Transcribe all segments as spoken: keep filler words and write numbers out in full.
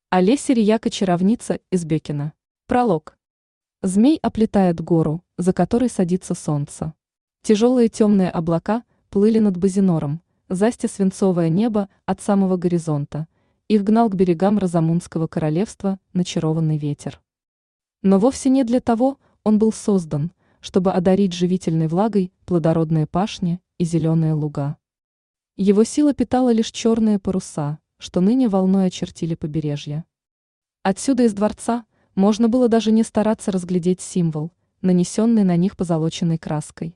Олеся Рияка-чаровница из Бекина. Пролог. Змей оплетает гору, за которой садится солнце. Тяжелые темные облака плыли над Базинором, застя свинцовое небо от самого горизонта, и вгнал к берегам Розамунского королевства начарованный ветер. Но вовсе не для того он был создан, чтобы одарить живительной влагой плодородные пашни и зеленые луга. Его сила питала лишь черные паруса, что ныне волной очертили побережье. Отсюда из дворца можно было даже не стараться разглядеть символ, нанесенный на них позолоченной краской.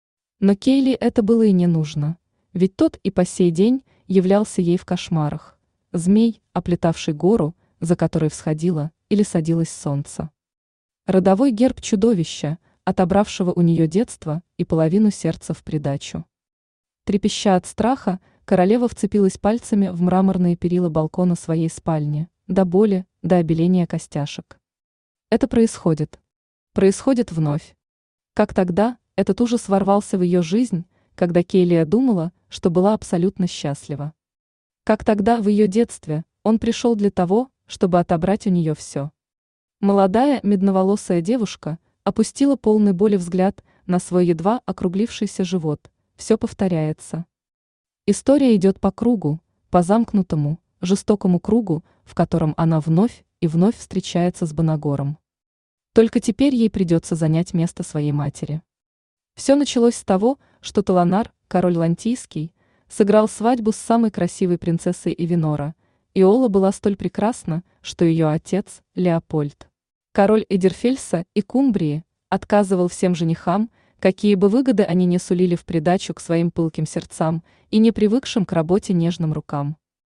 Но Кейли это было и не нужно, ведь тот и по сей день являлся ей в кошмарах. Змей, оплетавший гору, за которой всходило или садилось солнце. Родовой герб чудовища, отобравшего у нее детство и половину сердца в придачу. Трепеща от страха, королева вцепилась пальцами в мраморные перила балкона своей спальни, до боли, до обеления костяшек. Это происходит. Происходит вновь. Как тогда, этот ужас ворвался в ее жизнь, когда Кейлия думала, что была абсолютно счастлива. Как тогда, в ее детстве, он пришел для того, чтобы отобрать у нее все. Молодая медноволосая девушка опустила полный боли взгляд на свой едва округлившийся живот. Все повторяется. История идет по кругу, по замкнутому, жестокому кругу, в котором она вновь и вновь встречается с Банагором. Только теперь ей придется занять место своей матери. Все началось с того, что Таланар, король Лантийский, сыграл свадьбу с самой красивой принцессой Эвинора. Иола была столь прекрасна, что ее отец, Леопольд, король Эдирфельса и Кумбрии, отказывал всем женихам, какие бы выгоды они не сулили в придачу к своим пылким сердцам и не привыкшим к работе нежным рукам.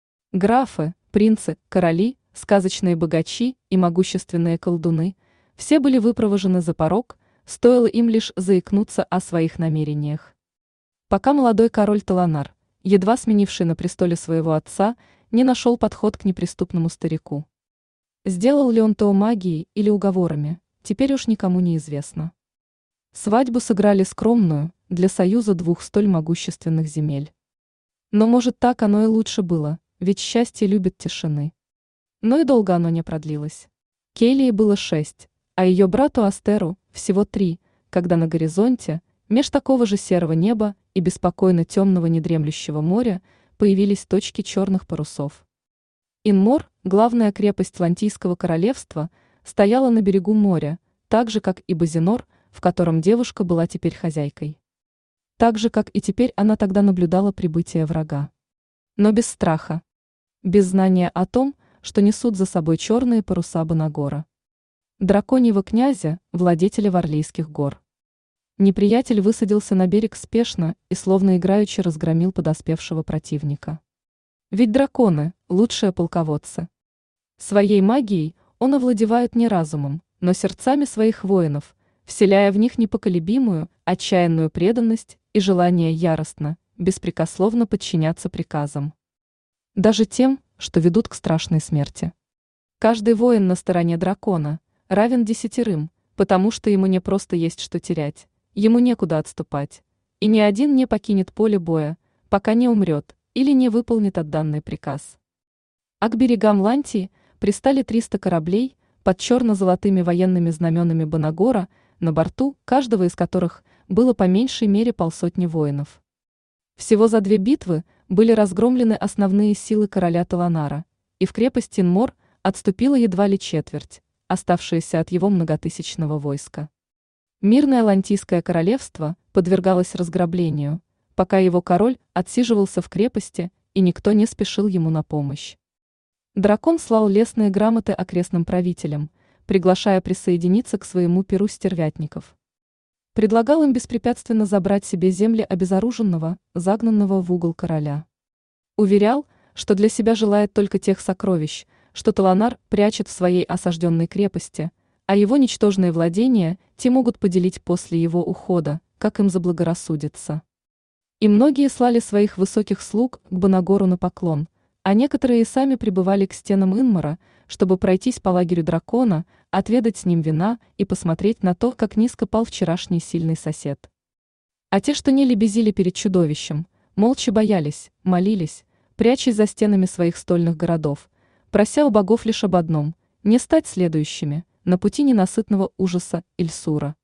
Графы, принцы, короли, сказочные богачи и могущественные колдуны – все были выпровожены за порог, стоило им лишь заикнуться о своих намерениях. Пока молодой король Таланар, едва сменивший на престоле своего отца, не нашел подход к неприступному старику. Сделал ли он то магией или уговорами, теперь уж никому не известно. Свадьбу сыграли скромную, для союза двух столь могущественных земель. Но может так оно и лучше было, ведь счастье любит тишины. Но и долго оно не продлилось. Кейлии было шесть, а ее брату Астеру всего три, когда на горизонте, меж такого же серого неба и беспокойно темного недремлющего моря, появились точки черных парусов. Инмор, главная крепость Лантийского королевства, стояла на берегу моря, так же, как и Базинор, в котором девушка была теперь хозяйкой. Так же, как и теперь она тогда наблюдала прибытие врага. Но без страха. Без знания о том, что несут за собой черные паруса Банагора. Драконьего князя, владетеля Варлейских гор. Неприятель высадился на берег спешно и словно играючи разгромил подоспевшего противника. Ведь драконы – лучшие полководцы. Своей магией он овладевает не разумом, но сердцами своих воинов, вселяя в них непоколебимую, отчаянную преданность и желание яростно, беспрекословно подчиняться приказам. Даже тем, что ведут к страшной смерти. Каждый воин на стороне дракона равен десятерым, потому что ему не просто есть что терять, ему некуда отступать, и ни один не покинет поле боя, пока не умрет или не выполнит отданный приказ. А к берегам Лантии пристали триста кораблей под черно-золотыми военными знаменами Банагора, на борту каждого из которых было по меньшей мере полсотни воинов. Всего за две битвы были разгромлены основные силы короля Таланара, и в крепость Инмор отступила едва ли четверть, оставшаяся от его многотысячного войска. Мирное Лантийское королевство подвергалось разграблению, пока его король отсиживался в крепости, и никто не спешил ему на помощь. Дракон слал лестные грамоты окрестным правителям, приглашая присоединиться к своему пиру стервятников. Предлагал им беспрепятственно забрать себе земли обезоруженного, загнанного в угол короля. Уверял, что для себя желает только тех сокровищ, что Таланар прячет в своей осажденной крепости, а его ничтожные владения те могут поделить после его ухода, как им заблагорассудится. И многие слали своих высоких слуг к Банагору на поклон, а некоторые и сами прибывали к стенам Инмора, чтобы пройтись по лагерю дракона, отведать с ним вина и посмотреть на то, как низко пал вчерашний сильный сосед. А те, что не лебезили перед чудовищем, молча боялись, молились, прячась за стенами своих стольных городов, прося у богов лишь об одном – не стать следующими на пути ненасытного ужаса Ильсура.